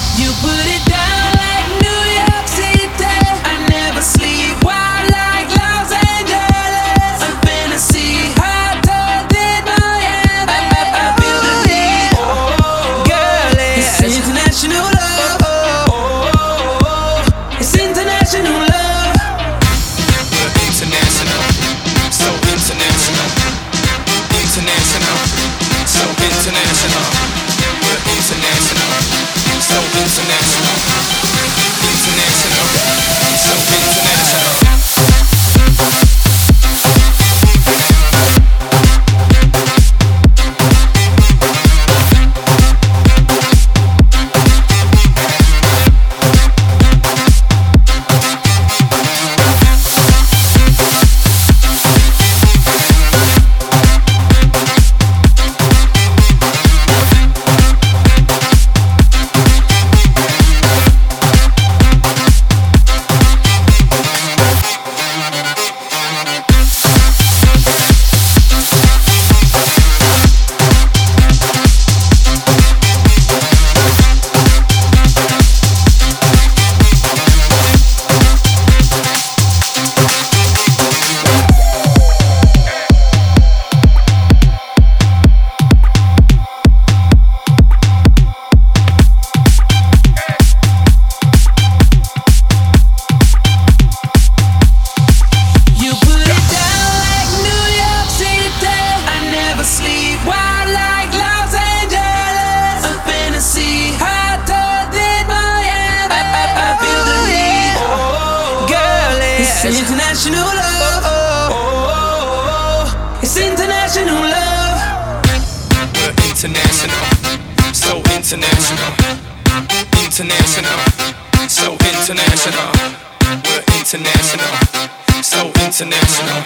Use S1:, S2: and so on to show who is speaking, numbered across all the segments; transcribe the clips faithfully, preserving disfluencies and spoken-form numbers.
S1: You put it down like New York City. I never sleep. Wild like Los Angeles. A fantasy. Hotter than Miami. I, I, I feel the need. Oh, girl, it's international love. It's international love.
S2: We're international, so international. International, so international. We're international, so international. International, so international.
S1: It's international love. It's international love.
S2: We're international, so international. International, so international. We're international, so international.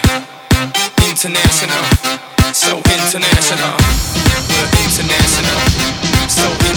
S2: International, so international. We're international, so international.